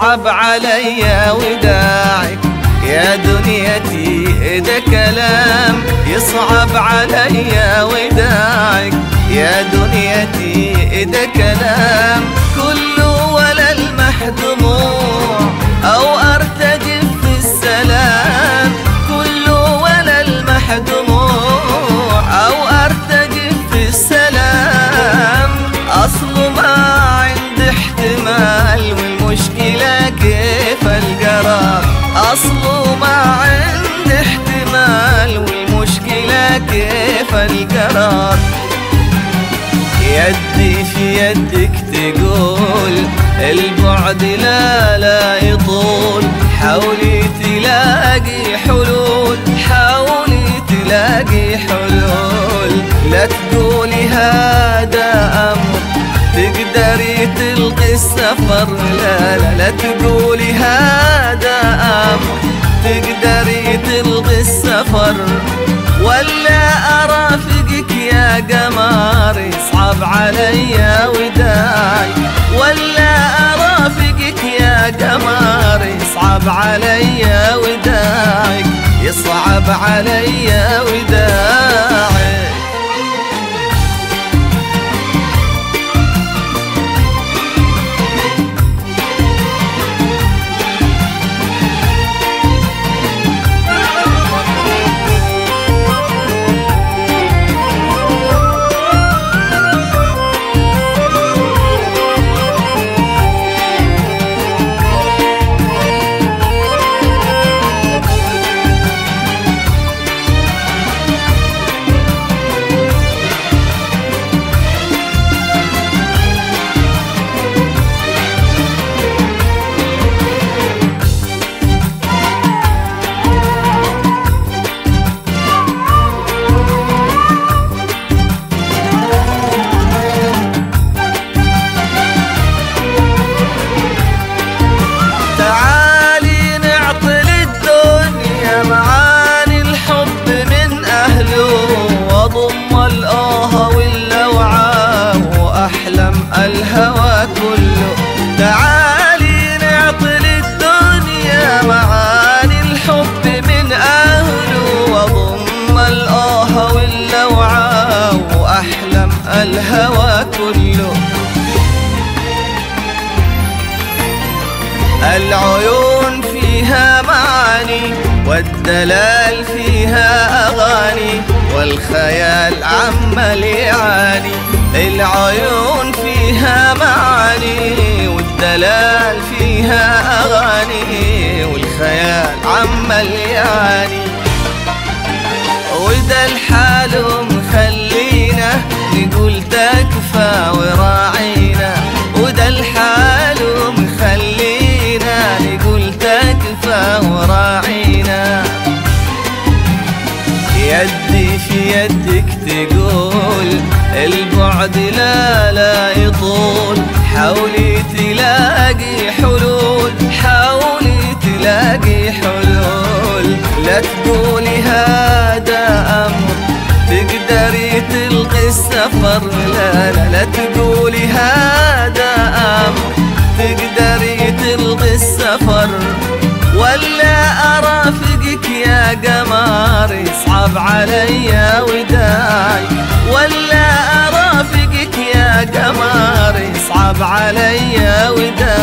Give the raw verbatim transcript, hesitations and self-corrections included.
يصعب علي وداعك يا دنيتي إذا كلام يصعب علي وداعك يا دنيتي إذا كلام كله ولا المحدموع أو أرتجف في السلام كله ولا المحدموع أو أرتجف في السلام أصله ما عندي احتمال والمشكلة كيف القرار أصله ما عندي احتمال والمشكلة كيف القرار يدي في يدك تقول البعد لا لا يطول حاولي تلاقي حلول حاولي تلاقي حلول لا تقولي هذا أمر تقدري تلقي السفر لا لا لا تقولي هذا أمر تقدري تلقي السفر ولا أرافقك يا قمر يصعب علي وداعي ولا أرافقك يا قمر يصعب علي وداعي يصعب علي وداعي الهوى كله تعالي نعطي للدنيا معاني الحب من أهله وضم الآه واللوعة وأحلم الهوى كله العيون فيها معاني والدلال فيها أغاني والخيال عمال يعاني العيون فيها معاني والدلال فيها أغاني والخيال عمال يعاني وده الحال مخلينا نقول تكفى وراعينا وده الحال مخلينا نقول تكفى وراعينا يدي في يدك تقول البعد لا لا يطول حاولي تلاقي حلول حاولي تلاقي حلول لا تقولي هذا أمر تقدري تلقي السفر لا لا لا تقولي هذا أمر تقدري تلقي السفر ولا أرافقك يا قمر يصعب علي وداعي ولا أرافقك يا قمر يصعب علي وداعي